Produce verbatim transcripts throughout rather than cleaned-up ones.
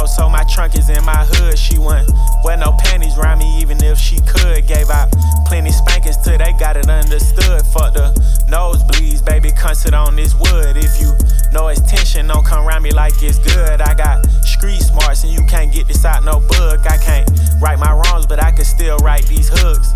house, so my trunk is in my hood. She wouldn't wear no panties around me even if she could. Gave out plenty spankings till they got it understood. Fuck the nosebleeds, baby, come sit on this wood. If you know it's tension, don't come around me like it's good. I got street smarts and you can't get this out no book. I can't right my wrongs, but I can still write these hooks.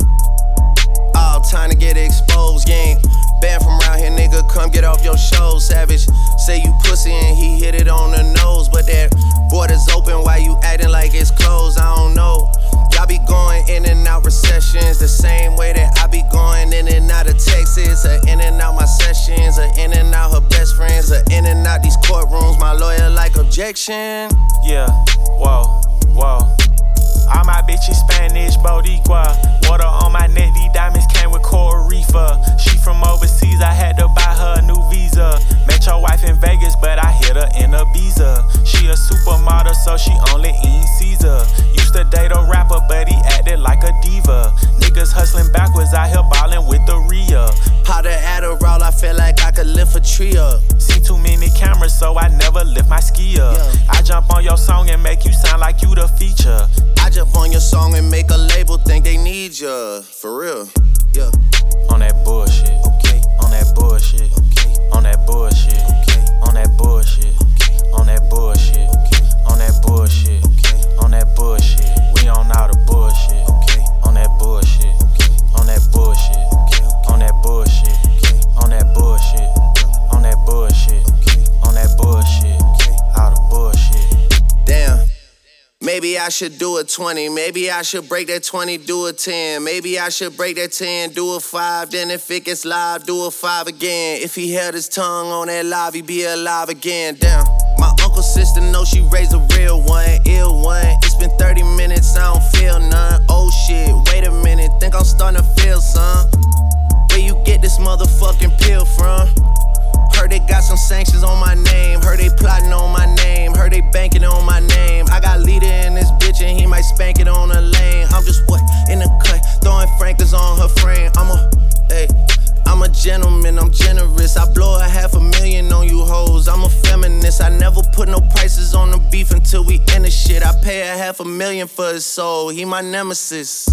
All time to get exposed, gang. Banned from around here, nigga, come get off your show. Savage, say you pussy and he hit it on the nose. But that border's open, why you acting like it's closed? I don't know. Y'all be going in and out recessions the same way that I be going in and out of Texas, or in and out my sessions, or in and out her best friends, or in and out these courtrooms. My lawyer like objection. Yeah, whoa, whoa. All my bitches Spanish, Boricua. Water on my neck, these diamonds came with Coral Reefer. She from overseas, I had to buy her a new visa. Met your wife in Vegas, but I hit her in Ibiza. She a supermodel, so she only eat Caesar. Used to date a rapper, but he acted like a diva. Niggas hustling backwards, out here ballin' with the Rhea. Powder Adderall, I feel like I could lift a tree up. See too many cameras, so I never lift my ski up. Yeah. I jump on your song and make you sound like you the feature. I jump on your song and make a label think they need ya. For real, yeah. On that bullshit, okay. On that bullshit, okay. On that bullshit, okay. On that bullshit, okay. On that bullshit, okay. On that bullshit, okay. On that bullshit. We on all the bullshit, okay. On that bullshit, okay. On that bullshit, okay. On that bullshit, okay. On that bullshit, On that bullshit, okay. On that bullshit, okay. All the bullshit. Damn. Maybe I should do a twenty, maybe I should break that twenty, do a ten. Maybe I should break that ten, do a five. Then if it gets live, do a five again. If he held his tongue on that live, he'd be alive again. Damn. My uncle's sister knows she raised a real one, ill one. It's been thirty minutes, I don't feel none. Oh shit, wait a minute, think I'm starting to feel some. Where you get this motherfucking pill from? Heard they got some sanctions on my name. Heard they plotting on my name. Heard they banking on my name. I got leader in this bitch and he might spank it on the lane. I'm just what? In the cut, throwing frankers on her frame. I'm a, hey, I'm a gentleman, I'm generous. I blow a half a million on you hoes. I'm a feminist. I never put no prices on the beef until we end the shit. I pay a half a million for his soul. He my nemesis.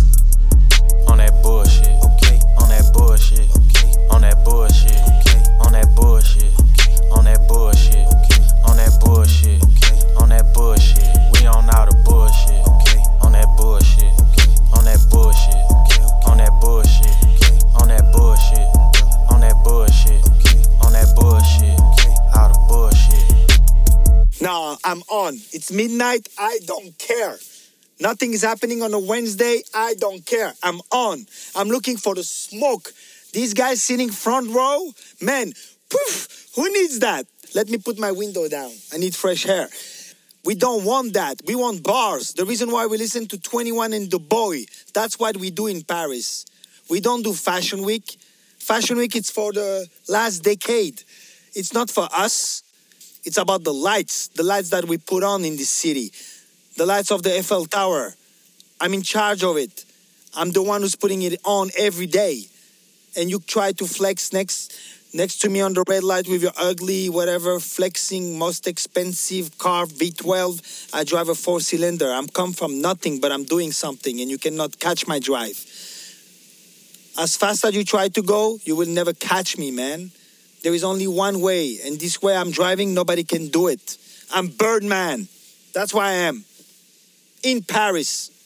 On that bullshit, okay. On that bullshit, okay. On that bullshit, okay. On that bullshit, okay. On that bullshit, okay. On that bullshit, okay. On that bullshit. We on all the bullshit, okay. On that bullshit, okay. On that bullshit, okay. On that bullshit, okay. On that bullshit, On that bullshit, okay. On that bullshit, okay. All the bullshit. Nah, I'm on. It's midnight. I don't care. Nothing is happening on a Wednesday. I don't care. I'm on. I'm looking for the smoke. These guys sitting front row, man, poof, who needs that? Let me put my window down. I need fresh air. We don't want that. We want bars. The reason why we listen to twenty-one and The Boy, that's what we do in Paris. We don't do Fashion Week. Fashion Week, it's for the last decade. It's not for us. It's about the lights, the lights that we put on in this city. The lights of the Eiffel Tower. I'm in charge of it. I'm the one who's putting it on every day. And you try to flex next next to me on the red light with your ugly, whatever, flexing, most expensive car, V twelve. I drive a four-cylinder. I'm come from nothing, but I'm doing something, and you cannot catch my drive. As fast as you try to go, you will never catch me, man. There is only one way, and this way I'm driving, nobody can do it. I'm Birdman. That's why I am. In Paris.